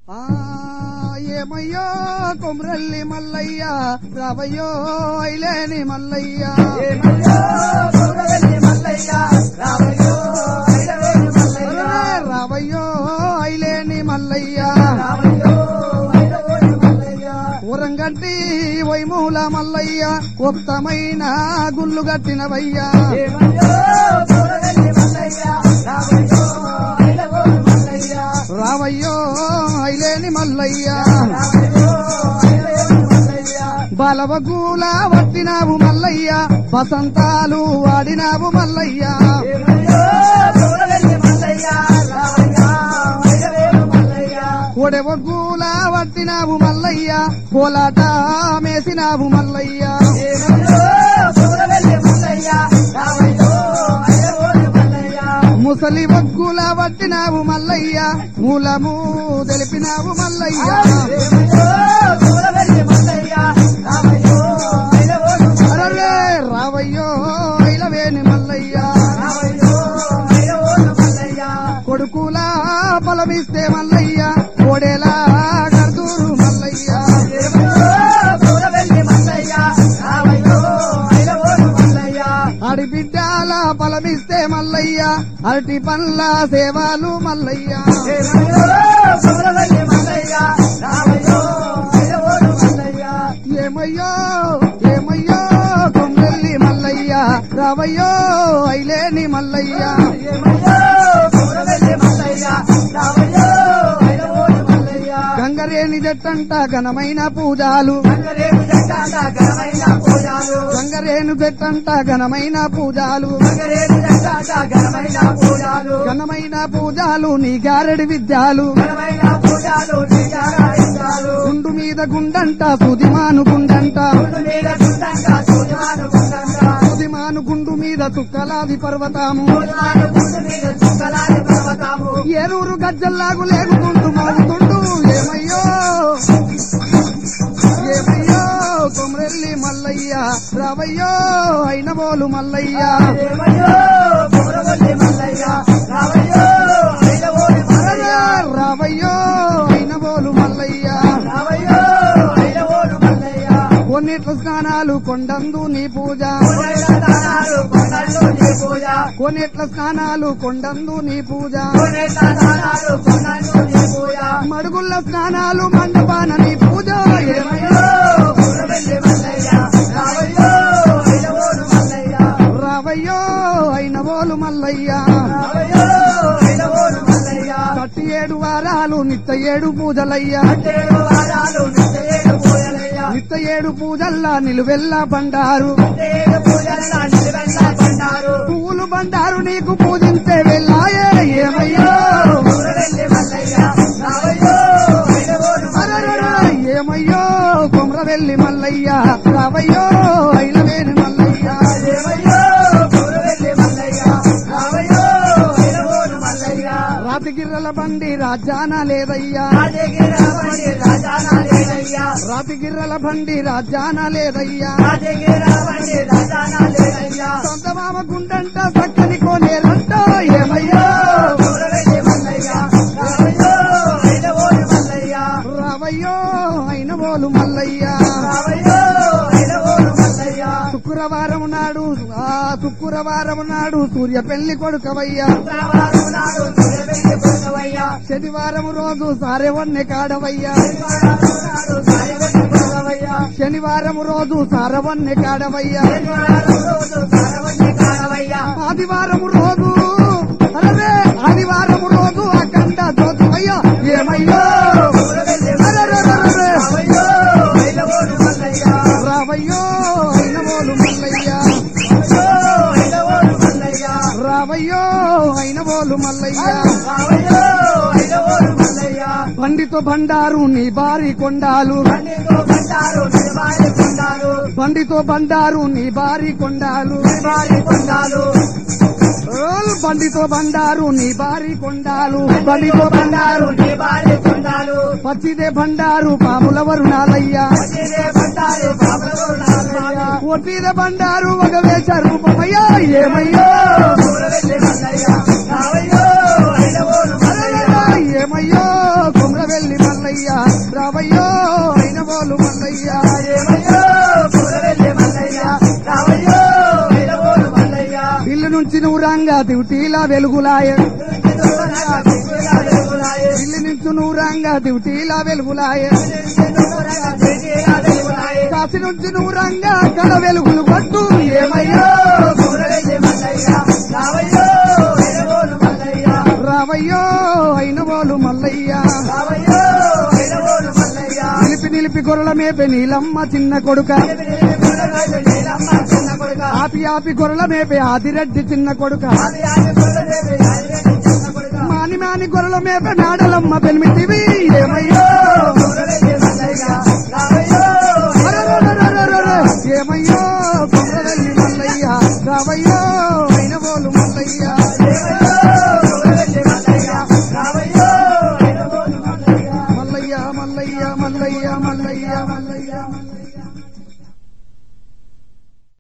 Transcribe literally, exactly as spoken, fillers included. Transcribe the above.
ఏమయ్యో కొమరల్లి మల్లయ్య రావయ్యో ఐలేని మల్లయ్య రావయ్యో ఐలేని మల్లయ్య ఊరంగట్టి వైమూల మల్లయ్య ఉత్తమైన గుళ్ళు గట్టినవయ్యా రావయ్యో ఐలేని మల్లయ్య బలవగూల వట్టినావు మల్లయ్య వసంతాలు వాడినావు మల్లయ్య కొడవగూల వట్టినావు మల్లయ్య కోలాట మేసినావు మల్లయ్య ముసలి వగ్గుల వట్టినావు మల్లయ్య మూలము తెలిపినావు మల్లయ్య అరే రావయ్యో ఐలవేని మల్లయ్య కొడుకుల బలమిస్తే మల్లయ్య కోడేలా గర్దూరు మల్లయ్య ఆడిబిడ్డాల బలమిస్తే మల్లయ్య అరటి పండ్ల సేవాలు మల్లయ్య ఏమయ్యో ఏమయ్యో కొమరల్లి మల్లయ్య రావయ్యో ఐలేని మల్లయ్య గంగరేని జట్టంట ఘనమైన పూజాలు గంగరేను జట్టంట ఘనమైన పూజాలు ఘనమైన పూజాలు నీ గారడి విద్యాలు గుండు మీద గుండంట సుదిమాను గుండంట సుదిమాను గుండు మీద చుక్కలాది పర్వతాము ఏరూరు గజ్జల్లాగు లేగుతుంటూ మాగుతుంటూ ఏమయ్యో ఏమయ్యో కొమరల్లి మల్లయ్య రావయ్యో అయినబోలు మల్లయ్య రావయ్యో అయినబోలు మల్లయ్య కొన్నిట్ల స్నానాలు కొండందు నీ పూజ కొన్నిట్ల స్నానాలు కొండందు నీ పూజ మడుగుల్ల స్నానాలు మండపాన నీ పూజ రావయ్యో అయినబోలు మల్లయ్య కట్టి ఏడు వారాలు నిత్య ఏడు పూజలయ్యా నిత్య ఏడు పూజల్లా నిలువెల్లా బండారు పువ్వులు బండారు నీకు పూజించే వెళ్ళాయే ఏమయ్యో ఏమయ్యో కొమరవెల్లి మల్లయ్య రావయ్యో ఐలవేని మల్లయ్య రాతిగిర్రల బండి రాజాన లేదయ్యా రాతిగిర్రల బండి రాజాన లేదయ్యా సొంత మామ గుండంట చక్కని కోనేరంట ఏమయ్యో రావయ్యో అయినబోలు మల్లయ్య శుక్రవారం నాడు ఆ శుక్రవారం నాడు సూర్య పెళ్లి కొడుకవయ్యా శనివారం రోజు సారెవన్నె కాడవయ్యా శనివారం రోజు సారవన్నె కాడవయ్యా ఆదివారం రోజు అరే ఆదివారం రోజు అఖండ జ్యోతివయ్యా ఏమయ్యో రావయ్యో అయినబోలు మల్లయ్య రావయ్యో అయినబోలు మల్లయ్య బండితో బండారు నీ బారి కొండాలు బండితో బండారు నీ బారి కొండాలు బండితో బండారు నీ బారి కొండాలు బండితో బండారు నీ బారి కొండాలు పచ్చిదే బండారు పాముల వరుణాలయ్యా ఒట్టిదే బండారు ఒక వేష రూపమయ్యా ఏమయ్యో ఏమయ్యో కొమరవెల్లి మల్లయ్య మల్లయ్య రావయ్యో అయిన బోలు మల్లయ్య ఇల్లు నుంచి నువ్వు రంగా దివిటీలా వెలుగులాయ ఇల్లు నుంచి నువ్వు రంగా దివిటీలా వెలుగులాయ కాశీ నుంచి నువ్వు రంగా కల వెలుగులు కొట్టు ఏమయ్యో రావయ్యో అయిన బోలు మల్లయ్య నిలిపి నిలిపి గొర్రెల మేపే నీలమ్మ చిన్న కొడుక ఆపి ఆపి గొర్రెల మేపే ఆదిరెడ్డి చిన్న కొడుక మాని మాని గొర్రెల మేపే నాడలమ్మ పెనిమిటివి ఏమయ్యో ఏమయ్యో కొమ్మరెల్లి మల్లయ్య రావయ్యో అయిన బోలు మల్లయ్య మల్లయ్య మల్లయ్య మల్లయ్య మల్లయ్య మల్లయ్య